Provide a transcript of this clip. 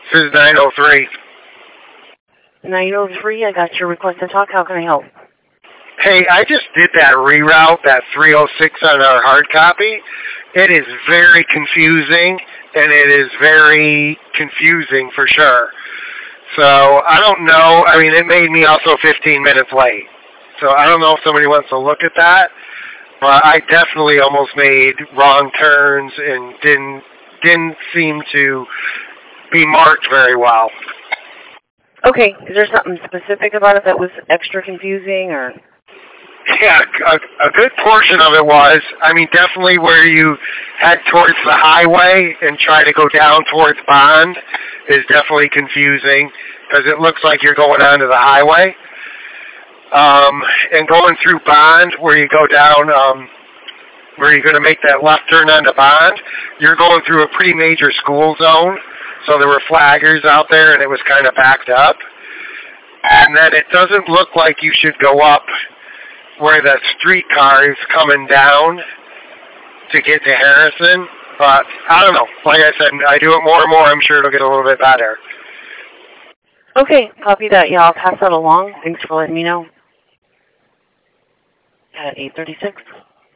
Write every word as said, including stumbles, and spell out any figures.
This is nine oh three. nine oh three, I got your request to talk. How can I help? Hey, I just did that reroute, that three oh six on our hard copy. It is very confusing, and it is very confusing for sure. So I don't know. I mean, it made me also fifteen minutes late. So I don't know if somebody wants to look at that. But I definitely almost made wrong turns and didn't didn't seem to be marked very well. Okay, is there something specific about it that was extra confusing, or? Yeah, a, a good portion of it was, I mean, definitely where you head towards the highway and try to go down towards Bond is definitely confusing because it looks like you're going onto the highway. Um, and going through Bond, where you go down, um, where you're going to make that left turn onto Bond, you're going through a pretty major school zone, so there were flaggers out there and it was kind of backed up. And then it doesn't look like you should go up where the streetcar is coming down to get to Harrison. But I don't know. Like I said, I do it more and more. I'm sure it'll get a little bit better. Okay, copy that. Yeah, I'll pass that along. Thanks for letting me know. At eight thirty-six.